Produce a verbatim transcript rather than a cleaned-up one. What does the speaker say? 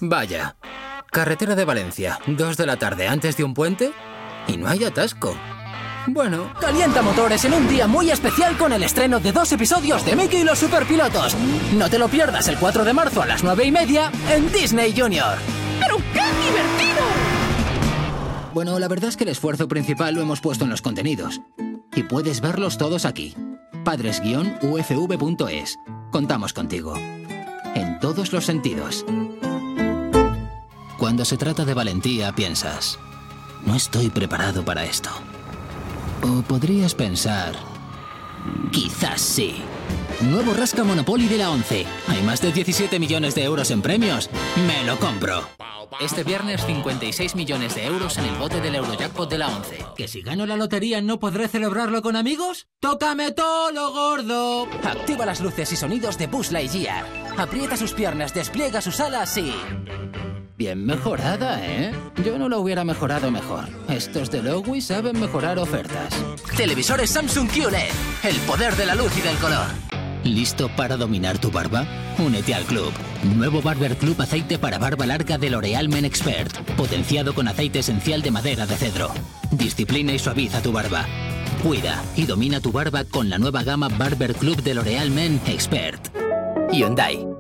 Vaya. Carretera de Valencia, dos de la tarde antes de un puente y no hay atasco. Bueno. Calienta motores en un día muy especial con el estreno de dos episodios de Mickey y los Superpilotos. No te lo pierdas el cuatro de marzo a las nueve y media en Disney Junior. ¡Pero qué divertido! Bueno, la verdad es que el esfuerzo principal lo hemos puesto en los contenidos. Y puedes verlos todos aquí. padres guion u f v punto es. Contamos contigo. En todos los sentidos. Cuando se trata de valentía, piensas, no estoy preparado para esto. O podrías pensar, quizás sí. Nuevo Rasca Monopoly de la once. Hay más de diecisiete millones de euros en premios. Me lo compro. Este viernes cincuenta y seis millones de euros en el bote del Eurojackpot de la once. ¿Que si gano la lotería no podré celebrarlo con amigos? ¡Tócame todo lo gordo! Activa las luces y sonidos de Buzz Lightyear. Aprieta sus piernas, despliega sus alas y... Bien mejorada, ¿eh? Yo no lo hubiera mejorado mejor. Estos de Lowy saben mejorar ofertas. Televisores Samsung Q L E D. El poder de la luz y del color. ¿Listo para dominar tu barba? Únete al club. Nuevo Barber Club aceite para barba larga de L'Oréal Men Expert. Potenciado con aceite esencial de madera de cedro. Disciplina y suaviza tu barba. Cuida y domina tu barba con la nueva gama Barber Club de L'Oréal Men Expert. Hyundai.